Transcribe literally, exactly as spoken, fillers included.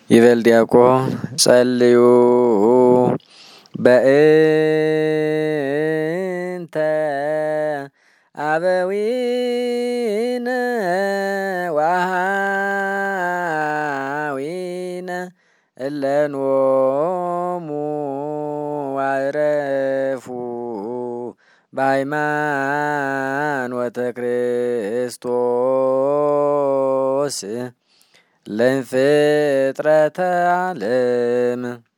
ይበል ዲያቆን ጸልዩ በእንተ አበዊነ ወአኀዊነ እለኖሙ ወዐረፉ በሃይማኖተ ክርስቶስ ለፍጥረተ ዓለም